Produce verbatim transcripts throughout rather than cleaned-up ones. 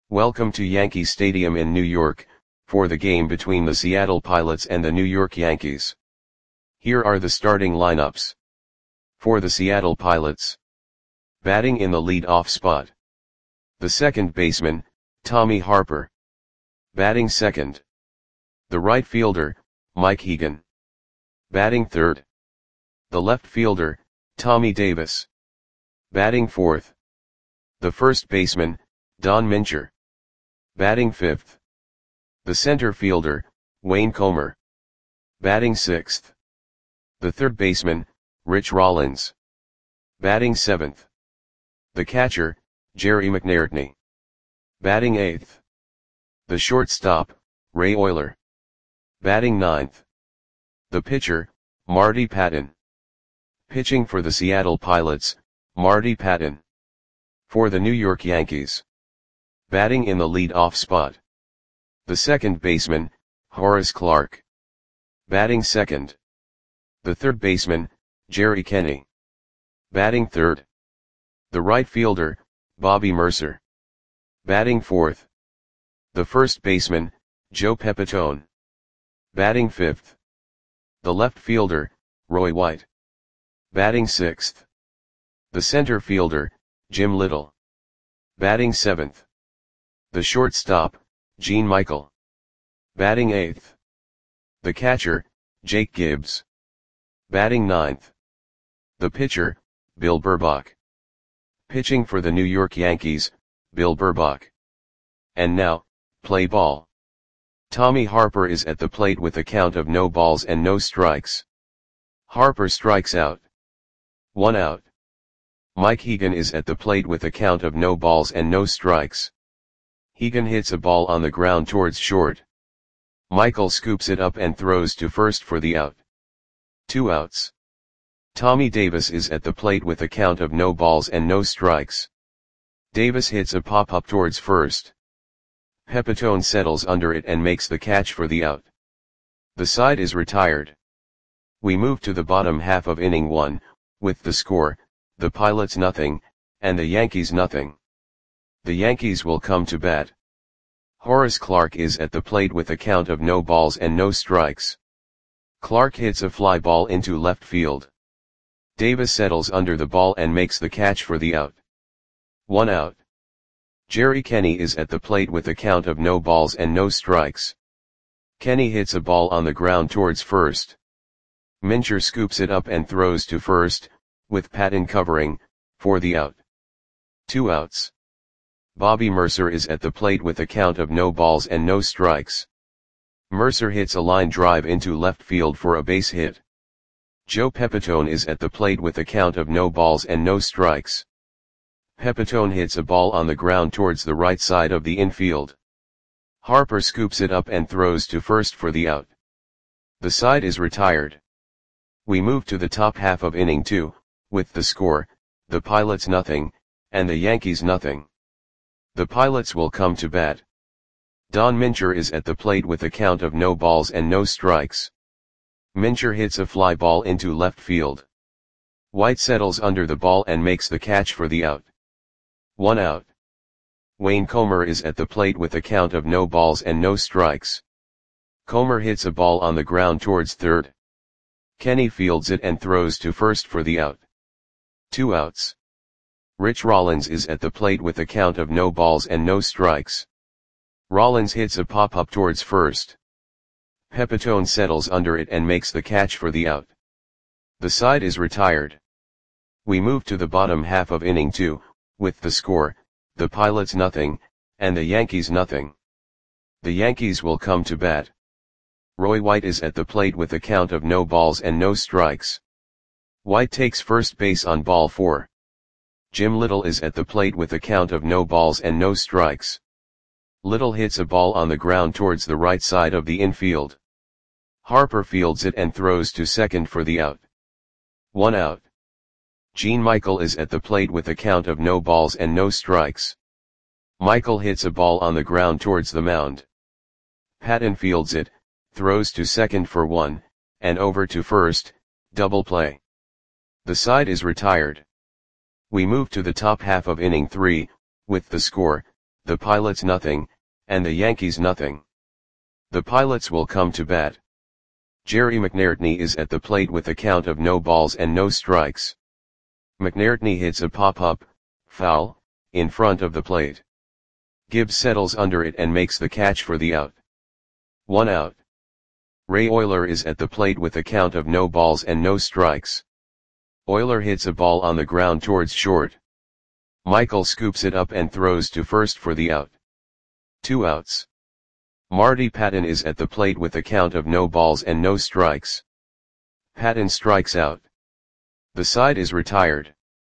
Welcome to Yankee Stadium in New York, for the game between the Seattle Pilots and the New York Yankees. Here are the starting lineups. For the Seattle Pilots. Batting in the lead-off spot. The second baseman, Tommy Harper. Batting second. The right fielder, Mike Hegan. Batting third. The left fielder, Tommy Davis. Batting fourth. The first baseman, Don Mincher. Batting fifth. The center fielder, Wayne Comer. Batting sixth. The third baseman, Rich Rollins. Batting seventh. The catcher, Jerry McNairtney. Batting eighth. The shortstop, Ray Oyler. Batting ninth. The pitcher, Marty Patton. Pitching for the Seattle Pilots, Marty Patton. For the New York Yankees. Batting in the lead-off spot. The second baseman, Horace Clarke. Batting second. The third baseman, Jerry Kenney. Batting third. The right fielder, Bobby Murcer. Batting fourth. The first baseman, Joe Pepitone. Batting fifth. The left fielder, Roy White. Batting sixth. The center fielder, Jim Little. Batting seventh. The shortstop, Gene Michael. Batting eighth. The catcher, Jake Gibbs. Batting ninth. The pitcher, Bill Burbach. Pitching for the New York Yankees, Bill Burbach. And now, play ball. Tommy Harper is at the plate with a count of no balls and no strikes. Harper strikes out. One out. Mike Hegan is at the plate with a count of no balls and no strikes. Hegan hits a ball on the ground towards short. Michael scoops it up and throws to first for the out. Two outs. Tommy Davis is at the plate with a count of no balls and no strikes. Davis hits a pop-up towards first. Pepitone settles under it and makes the catch for the out. The side is retired. We move to the bottom half of inning one, with the score, the Pilots nothing, and the Yankees nothing. The Yankees will come to bat. Horace Clarke is at the plate with a count of no balls and no strikes. Clarke hits a fly ball into left field. Davis settles under the ball and makes the catch for the out. One out. Jerry Kenney is at the plate with a count of no balls and no strikes. Kenney hits a ball on the ground towards first. Mincher scoops it up and throws to first, with Patton covering, for the out. Two outs. Bobby Murcer is at the plate with a count of no balls and no strikes. Murcer hits a line drive into left field for a base hit. Joe Pepitone is at the plate with a count of no balls and no strikes. Pepitone hits a ball on the ground towards the right side of the infield. Harper scoops it up and throws to first for the out. The side is retired. We move to the top half of inning two, with the score, the Pilots nothing, and the Yankees nothing. The Pilots will come to bat. Don Mincher is at the plate with a count of no balls and no strikes. Mincher hits a fly ball into left field. White settles under the ball and makes the catch for the out. One out. Wayne Comer is at the plate with a count of no balls and no strikes. Comer hits a ball on the ground towards third. Kenney fields it and throws to first for the out. Two outs. Rich Rollins is at the plate with a count of no balls and no strikes. Rollins hits a pop-up towards first. Pepitone settles under it and makes the catch for the out. The side is retired. We move to the bottom half of inning two, with the score, the Pilots nothing, and the Yankees nothing. The Yankees will come to bat. Roy White is at the plate with a count of no balls and no strikes. White takes first base on ball four. Jim Little is at the plate with a count of no balls and no strikes. Little hits a ball on the ground towards the right side of the infield. Harper fields it and throws to second for the out. One out. Gene Michael is at the plate with a count of no balls and no strikes. Michael hits a ball on the ground towards the mound. Patton fields it, throws to second for one, and over to first, double play. The side is retired. We move to the top half of inning three, with the score, the Pilots nothing, and the Yankees nothing. The Pilots will come to bat. Jerry McNairtney is at the plate with a count of no balls and no strikes. McNairtney hits a pop-up, foul, in front of the plate. Gibbs settles under it and makes the catch for the out. One out. Ray Oyler is at the plate with a count of no balls and no strikes. Oyler hits a ball on the ground towards short. Michael scoops it up and throws to first for the out. Two outs. Marty Patton is at the plate with a count of no balls and no strikes. Patton strikes out. The side is retired.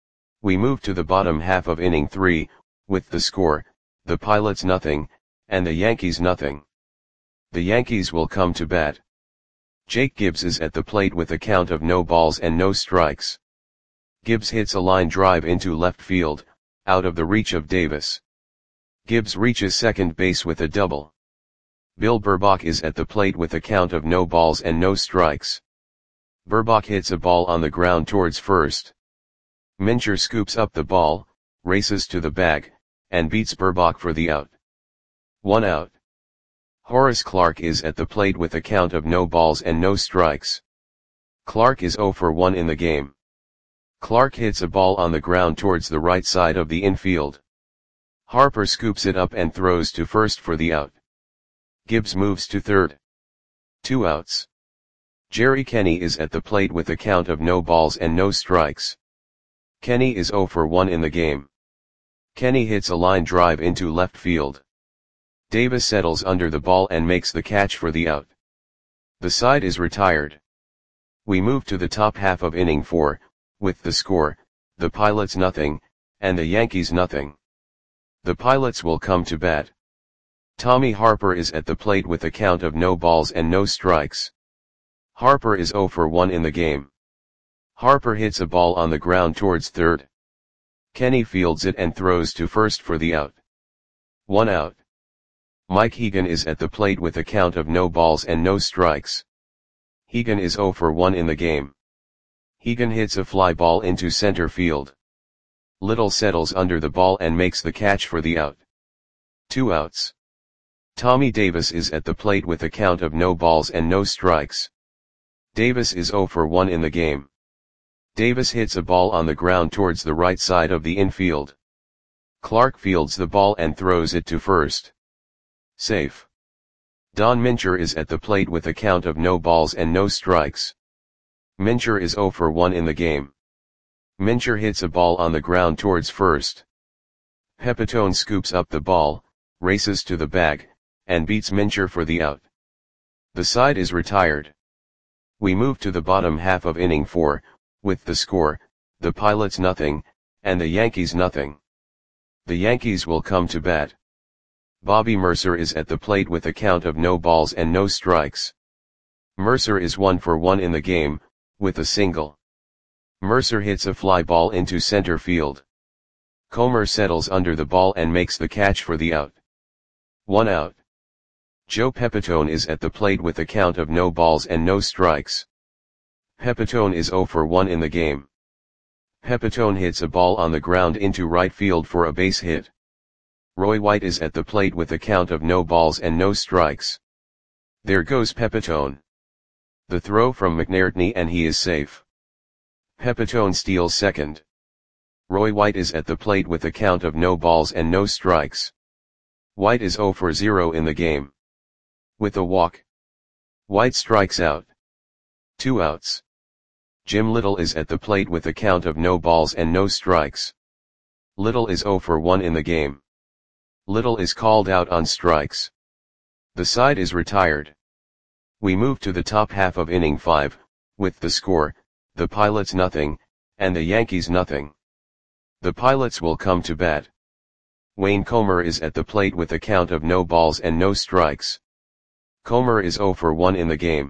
We move to the bottom half of inning three, with the score, the Pilots nothing, and the Yankees nothing. The Yankees will come to bat. Jake Gibbs is at the plate with a count of no balls and no strikes. Gibbs hits a line drive into left field, out of the reach of Davis. Gibbs reaches second base with a double. Bill Burbach is at the plate with a count of no balls and no strikes. Burbach hits a ball on the ground towards first. Mincher scoops up the ball, races to the bag, and beats Burbach for the out. One out. Horace Clarke is at the plate with a count of no balls and no strikes. Clarke is oh for one in the game. Clarke hits a ball on the ground towards the right side of the infield. Harper scoops it up and throws to first for the out. Gibbs moves to third. Two outs. Jerry Kenny is at the plate with a count of no balls and no strikes. Kenny is oh for one in the game. Kenny hits a line drive into left field. Davis settles under the ball and makes the catch for the out. The side is retired. We move to the top half of inning four, with the score, the Pilots nothing, and the Yankees nothing. The Pilots will come to bat. Tommy Harper is at the plate with a count of no balls and no strikes. Harper is oh for one in the game. Harper hits a ball on the ground towards third. Kenny fields it and throws to first for the out. One out. Mike Hegan is at the plate with a count of no balls and no strikes. Hegan is oh for one in the game. Hegan hits a fly ball into center field. Little settles under the ball and makes the catch for the out. Two outs. Tommy Davis is at the plate with a count of no balls and no strikes. Davis is oh for one in the game. Davis hits a ball on the ground towards the right side of the infield. Clarke fields the ball and throws it to first. Safe. Don Mincher is at the plate with a count of no balls and no strikes. Mincher is oh for one in the game. Mincher hits a ball on the ground towards first. Pepitone scoops up the ball, races to the bag, and beats Mincher for the out. The side is retired. We move to the bottom half of inning four, with the score, the Pilots nothing, and the Yankees nothing. The Yankees will come to bat. Bobby Mercer is at the plate with a count of no balls and no strikes. Mercer is one for one in the game, with a single. Mercer hits a fly ball into center field. Comer settles under the ball and makes the catch for the out. One out. Joe Pepitone is at the plate with a count of no balls and no strikes. Pepitone is oh for one in the game. Pepitone hits a ball on the ground into right field for a base hit. Roy White is at the plate with a count of no balls and no strikes. There goes Pepitone. The throw from McNairtney and he is safe. Pepitone steals second. Roy White is at the plate with a count of no balls and no strikes. White is oh for zero in the game. With a walk. White strikes out. Two outs. Jim Little is at the plate with a count of no balls and no strikes. Little is oh for one in the game. Little is called out on strikes. The side is retired. We move to the top half of inning five, with the score, the Pilots nothing, and the Yankees nothing. The Pilots will come to bat. Wayne Comer is at the plate with a count of no balls and no strikes. Comer is oh for one in the game.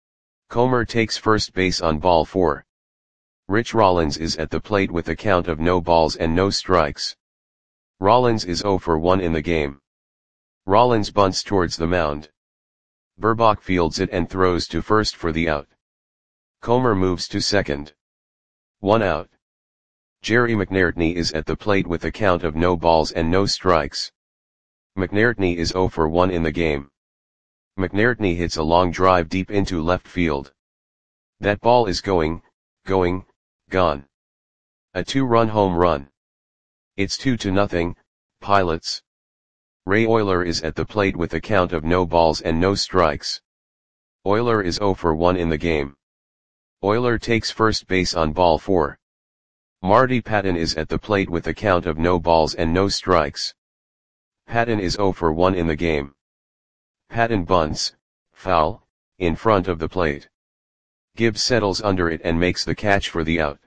Comer takes first base on ball four. Rich Rollins is at the plate with a count of no balls and no strikes. Rollins is oh for one in the game. Rollins bunts towards the mound. Burbach fields it and throws to first for the out. Comer moves to second. One out. Jerry McNairtney is at the plate with a count of no balls and no strikes. McNairtney is zero for one in the game. McNairtney hits a long drive deep into left field. That ball is going, going, gone. A two-run home run. It's two to nothing, Pilots. Ray Oyler is at the plate with a count of no balls and no strikes. Oyler is zero for one in the game. Oyler takes first base on ball four. Marty Patton is at the plate with a count of no balls and no strikes. Patton is zero for one in the game. Patton bunts, foul, in front of the plate. Gibbs settles under it and makes the catch for the out.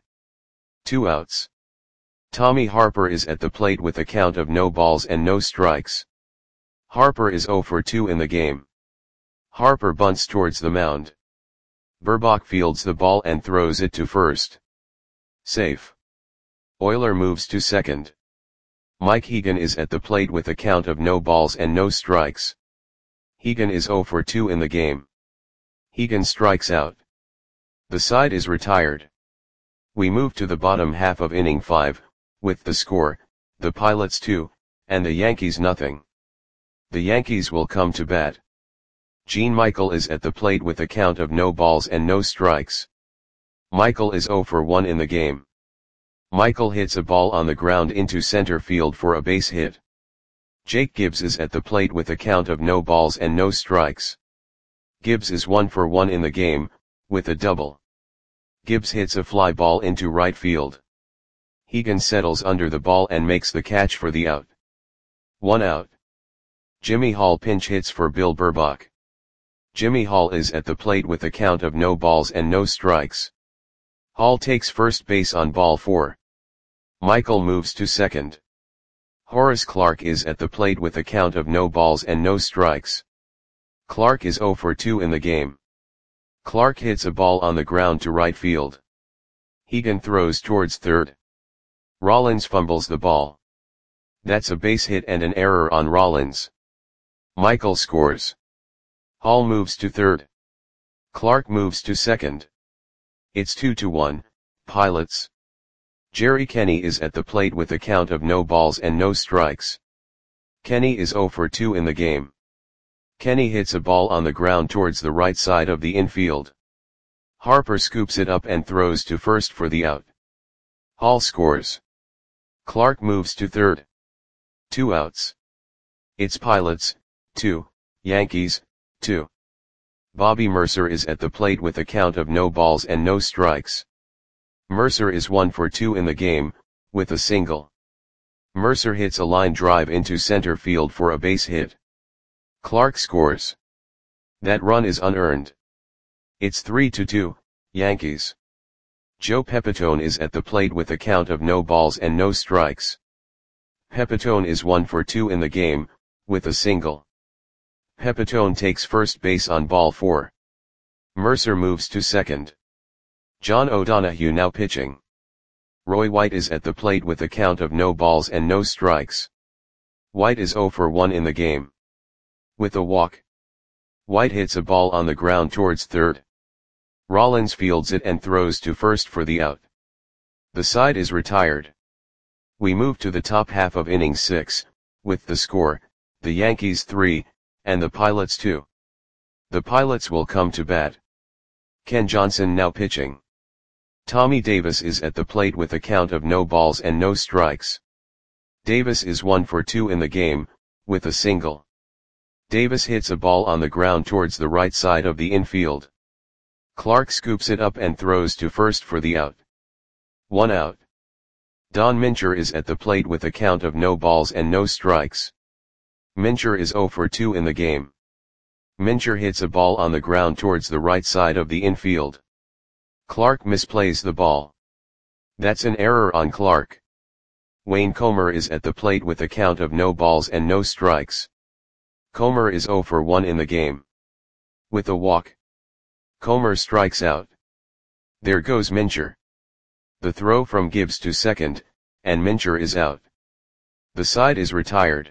Two outs. Tommy Harper is at the plate with a count of no balls and no strikes. Harper is zero for two in the game. Harper bunts towards the mound. Burbach fields the ball and throws it to first. Safe. Oyler moves to second. Mike Hegan is at the plate with a count of no balls and no strikes. Hegan is zero for two in the game. Hegan strikes out. The side is retired. We move to the bottom half of inning five, with the score, the Pilots two, and the Yankees nothing. The Yankees will come to bat. Gene Michael is at the plate with a count of no balls and no strikes. Michael is zero for one in the game. Michael hits a ball on the ground into center field for a base hit. Jake Gibbs is at the plate with a count of no balls and no strikes. Gibbs is one for one in the game, with a double. Gibbs hits a fly ball into right field. Hegan settles under the ball and makes the catch for the out. One out. Jimmy Hall pinch hits for Bill Burbach. Jimmy Hall is at the plate with a count of no balls and no strikes. Hall takes first base on ball four. Michael moves to second. Horace Clarke is at the plate with a count of no balls and no strikes. Clarke is zero for two in the game. Clarke hits a ball on the ground to right field. Hegan throws towards third. Rollins fumbles the ball. That's a base hit and an error on Rollins. Michael scores. Hall moves to third. Clarke moves to second. It's two to one, Pilots. Jerry Kenny is at the plate with a count of no balls and no strikes. Kenny is zero for two in the game. Kenny hits a ball on the ground towards the right side of the infield. Harper scoops it up and throws to first for the out. Hall scores. Clarke moves to third. Two outs. It's Pilots, two, Yankees, two. Bobby Mercer is at the plate with a count of no balls and no strikes. Mercer is one for two in the game, with a single. Mercer hits a line drive into center field for a base hit. Clarke scores. That run is unearned. It's three to two, Yankees. Joe Pepitone is at the plate with a count of no balls and no strikes. Pepitone is one for two in the game, with a single. Pepitone takes first base on ball four. Mercer moves to second. John O'Donohue now pitching. Roy White is at the plate with a count of no balls and no strikes. White is zero for one in the game. With a walk. White hits a ball on the ground towards third. Rollins fields it and throws to first for the out. The side is retired. We move to the top half of inning six, with the score, the Yankees three, and the Pilots two. The Pilots will come to bat. Ken Johnson now pitching. Tommy Davis is at the plate with a count of no balls and no strikes. Davis is one for two in the game, with a single. Davis hits a ball on the ground towards the right side of the infield. Clarke scoops it up and throws to first for the out. One out. Don Mincher is at the plate with a count of no balls and no strikes. Mincher is zero for two in the game. Mincher hits a ball on the ground towards the right side of the infield. Clarke misplays the ball. That's an error on Clarke. Wayne Comer is at the plate with a count of no balls and no strikes. Comer is zero for one in the game. With a walk. Comer strikes out. There goes Mincher. The throw from Gibbs to second, and Mincher is out. The side is retired.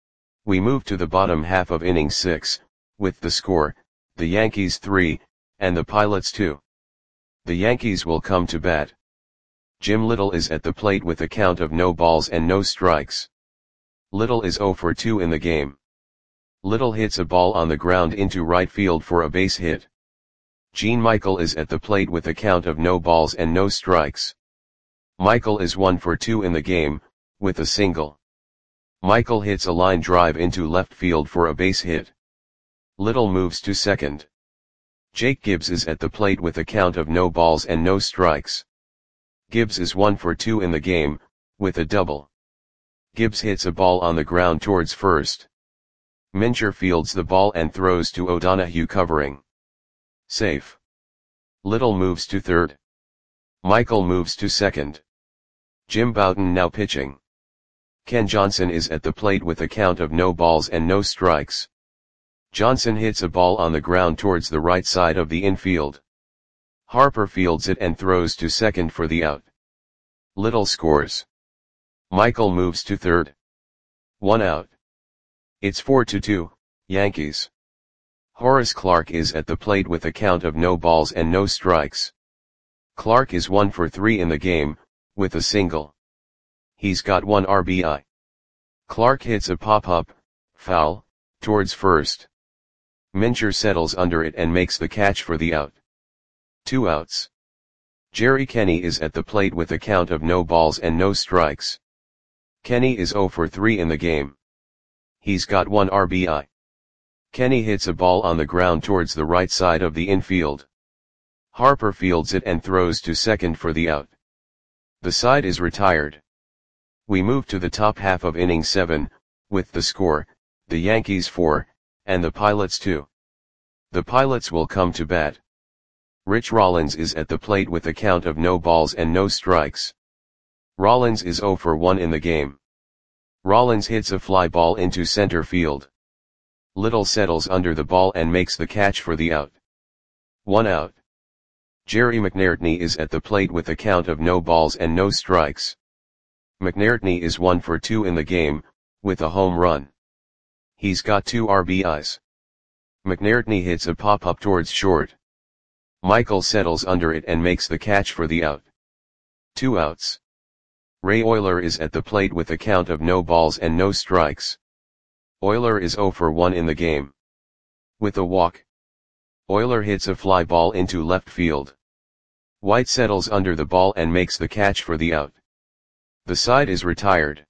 We move to the bottom half of inning six, with the score, the Yankees three, and the Pilots two. The Yankees will come to bat. Jim Little is at the plate with a count of no balls and no strikes. Little is zero for two in the game. Little hits a ball on the ground into right field for a base hit. Gene Michael is at the plate with a count of no balls and no strikes. Michael is one for two in the game, with a single. Michael hits a line drive into left field for a base hit. Little moves to second. Jake Gibbs is at the plate with a count of no balls and no strikes. Gibbs is one for two in the game, with a double. Gibbs hits a ball on the ground towards first. Mincher fields the ball and throws to O'Donohue covering. Safe. Little moves to third. Michael moves to second. Jim Bouton now pitching. Ken Johnson is at the plate with a count of no balls and no strikes. Johnson hits a ball on the ground towards the right side of the infield. Harper fields it and throws to second for the out. Little scores. Michael moves to third. One out. It's four to two, Yankees. Horace Clarke is at the plate with a count of no balls and no strikes. Clarke is one for three in the game, with a single. He's got one R B I. Clarke hits a pop-up, foul, towards first. Mincher settles under it and makes the catch for the out. Two outs. Jerry Kenny is at the plate with a count of no balls and no strikes. Kenny is zero for three in the game. He's got one R B I. Kenny hits a ball on the ground towards the right side of the infield. Harper fields it and throws to second for the out. The side is retired. We move to the top half of inning seven, with the score, the Yankees four, and the Pilots two. The Pilots will come to bat. Rich Rollins is at the plate with a count of no balls and no strikes. Rollins is zero for one in the game. Rollins hits a fly ball into center field. Little settles under the ball and makes the catch for the out. One out. Jerry McNairtney is at the plate with a count of no balls and no strikes. McNairtney is one for two in the game, with a home run. He's got two R B Is. McNairtney hits a pop-up towards short. Michael settles under it and makes the catch for the out. Two outs. Ray Oyler is at the plate with a count of no balls and no strikes. Oyler is zero for one in the game. With a walk. Oyler hits a fly ball into left field. White settles under the ball and makes the catch for the out. The side is retired.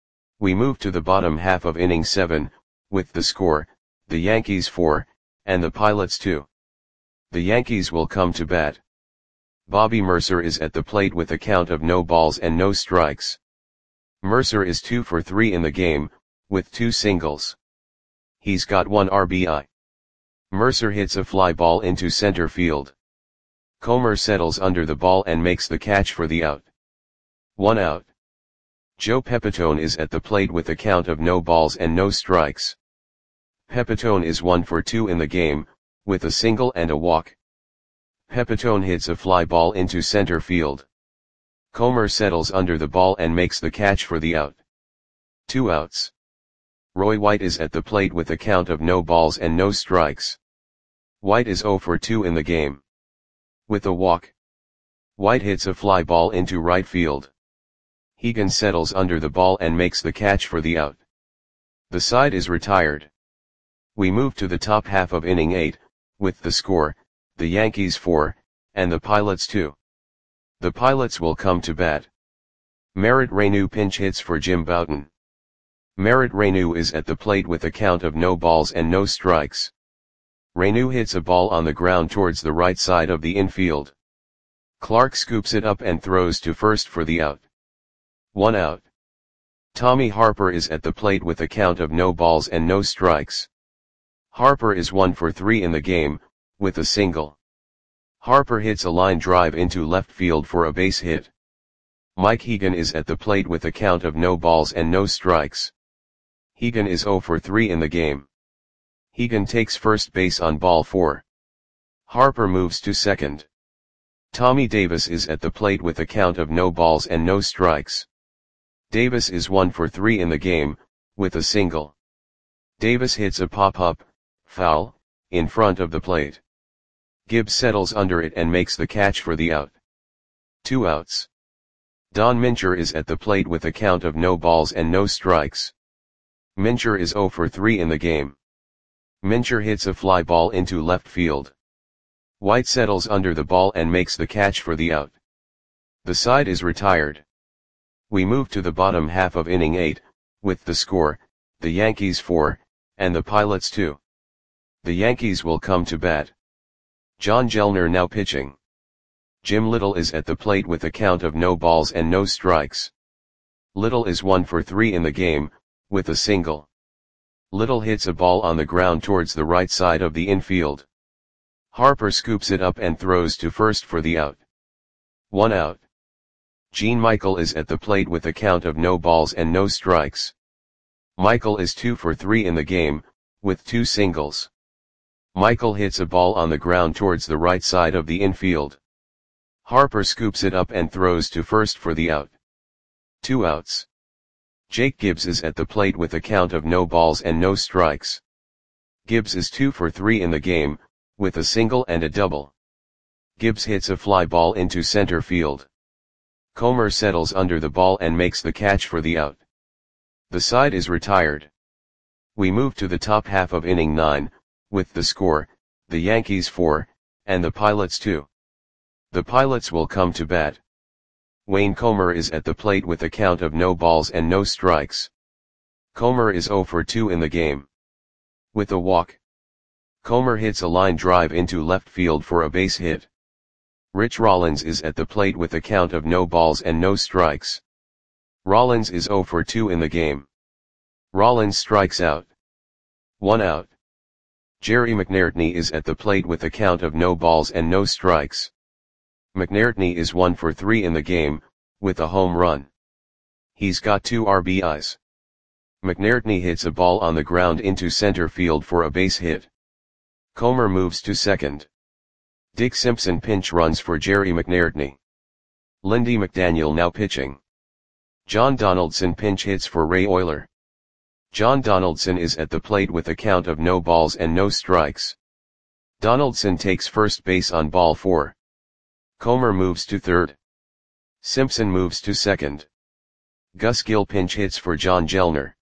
We move to the bottom half of inning seven, with the score, the Yankees four, and the Pilots two. The Yankees will come to bat. Bobby Mercer is at the plate with a count of no balls and no strikes. Mercer is two for three in the game, with two singles. He's got one R B I. Mercer hits a fly ball into center field. Comer settles under the ball and makes the catch for the out. One out. Joe Pepitone is at the plate with a count of no balls and no strikes. Pepitone is one for two in the game, with a single and a walk. Pepitone hits a fly ball into center field. Comer settles under the ball and makes the catch for the out. Two outs. Roy White is at the plate with a count of no balls and no strikes. White is zero for two in the game. With a walk. White hits a fly ball into right field. Hegan settles under the ball and makes the catch for the out. The side is retired. We move to the top half of inning eight, with the score, the Yankees four, and the Pilots two. The Pilots will come to bat. Merritt Reyneau pinch hits for Jim Bouton. Merritt Reyneau is at the plate with a count of no balls and no strikes. Reyneau hits a ball on the ground towards the right side of the infield. Clarke scoops it up and throws to first for the out. One out. Tommy Harper is at the plate with a count of no balls and no strikes. Harper is one for three in the game, with a single. Harper hits a line drive into left field for a base hit. Mike Hegan is at the plate with a count of no balls and no strikes. Hegan is zero for three in the game. Hegan takes first base on ball four. Harper moves to second. Tommy Davis is at the plate with a count of no balls and no strikes. Davis is one for three in the game, with a single. Davis hits a pop-up, foul, in front of the plate. Gibbs settles under it and makes the catch for the out. Two outs. Don Mincher is at the plate with a count of no balls and no strikes. Mincher is zero for three in the game. Mincher hits a fly ball into left field. White settles under the ball and makes the catch for the out. The side is retired. We move to the bottom half of inning eight, with the score, the Yankees four, and the Pilots two. The Yankees will come to bat. John Gellner now pitching. Jim Little is at the plate with a count of no balls and no strikes. Little is one for three in the game, with a single. Little hits a ball on the ground towards the right side of the infield. Harper scoops it up and throws to first for the out. One out. Gene Michael is at the plate with a count of no balls and no strikes. Michael is two for three in the game, with two singles. Michael hits a ball on the ground towards the right side of the infield. Harper scoops it up and throws to first for the out. Two outs. Jake Gibbs is at the plate with a count of no balls and no strikes. Gibbs is two for three in the game, with a single and a double. Gibbs hits a fly ball into center field. Comer settles under the ball and makes the catch for the out. The side is retired. We move to the top half of inning nine, with the score, the Yankees four, and the Pilots two. The Pilots will come to bat. Wayne Comer is at the plate with a count of no balls and no strikes. Comer is zero for two in the game. With a walk. Comer hits a line drive into left field for a base hit. Rich Rollins is at the plate with a count of no balls and no strikes. Rollins is zero for two in the game. Rollins strikes out. One out. Jerry McNairtney is at the plate with a count of no balls and no strikes. McNairtney is one for three in the game, with a home run. He's got two R B Is. McNairtney hits a ball on the ground into center field for a base hit. Comer moves to second. Dick Simpson pinch runs for Jerry McNairtney. Lindy McDaniel now pitching. John Donaldson pinch hits for Ray Oyler. John Donaldson is at the plate with a count of no balls and no strikes. Donaldson takes first base on ball four. Comer moves to third. Simpson moves to second. Gus Gill pinch hits for John Gellner.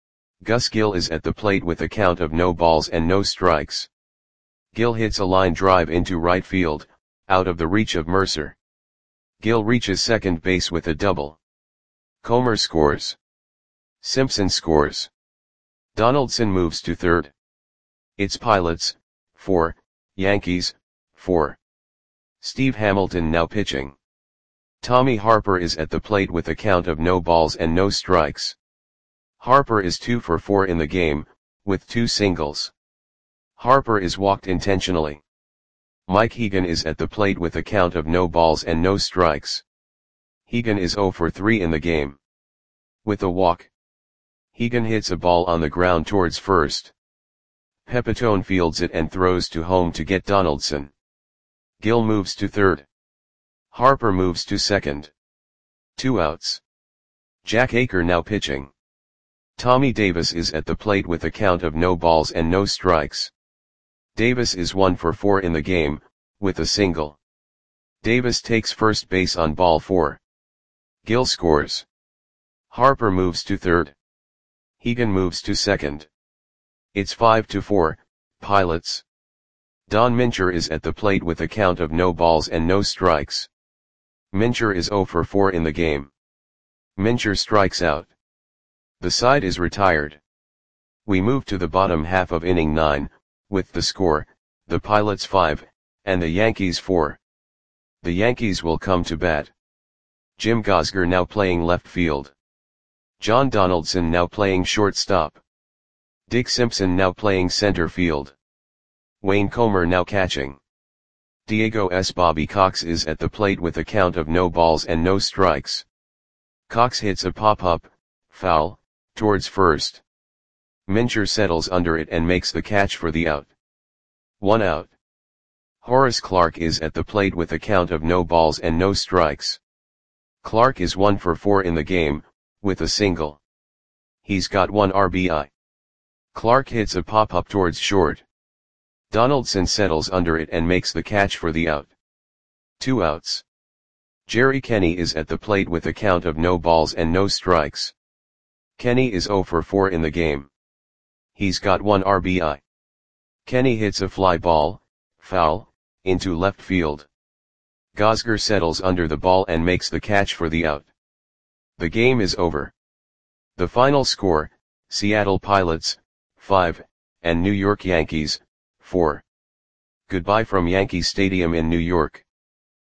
Gus Gill is at the plate with a count of no balls and no strikes. Gill hits a line drive into right field, out of the reach of Mercer. Gill reaches second base with a double. Comer scores. Simpson scores. Donaldson moves to third. It's Pilots, four, Yankees, four. Steve Hamilton now pitching. Tommy Harper is at the plate with a count of no balls and no strikes. Harper is two for four in the game, with two singles. Harper is walked intentionally. Mike Hegan is at the plate with a count of no balls and no strikes. Hegan is zero for three in the game. With a walk. Hegan hits a ball on the ground towards first. Pepitone fields it and throws to home to get Donaldson. Gill moves to third. Harper moves to second. Two outs. Jack Aker now pitching. Tommy Davis is at the plate with a count of no balls and no strikes. Davis is one for four in the game, with a single. Davis takes first base on ball four. Gill scores. Harper moves to third. Hegan moves to second. It's five to four, Pilots. Don Mincher is at the plate with a count of no balls and no strikes. Mincher is zero for four in the game. Mincher strikes out. The side is retired. We move to the bottom half of inning nine, with the score, the Pilots five, and the Yankees four. The Yankees will come to bat. Jim Gosger now playing left field. John Donaldson now playing shortstop. Dick Simpson now playing center field. Wayne Comer now catching. Diego S. Bobby Cox is at the plate with a count of no balls and no strikes. Cox hits a pop-up, foul, towards first. Mincher settles under it and makes the catch for the out. One out. Horace Clarke is at the plate with a count of no balls and no strikes. Clarke is one for four in the game, with a single. He's got one R B I. Clarke hits a pop-up towards short. Donaldson settles under it and makes the catch for the out. Two outs. Jerry Kenny is at the plate with a count of no balls and no strikes. Kenny is zero for four in the game. He's got one R B I. Kenny hits a fly ball, foul, into left field. Gosger settles under the ball and makes the catch for the out. The game is over. The final score, Seattle Pilots, five, and New York Yankees, four. Goodbye from Yankee Stadium in New York.